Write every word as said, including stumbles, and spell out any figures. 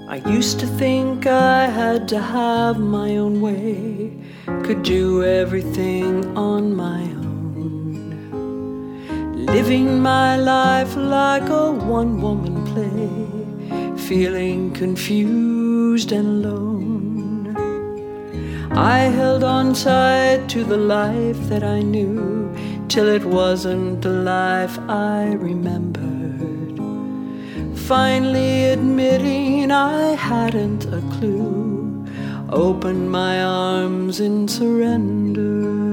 I used to think I had to have my own way, could do everything on my own, living my life like a one-woman play, feeling confused and alone. I held on tight to the life that I knew, till it wasn't the life I remembered, finally admitting I hadn't a clue, opened my arms in surrender.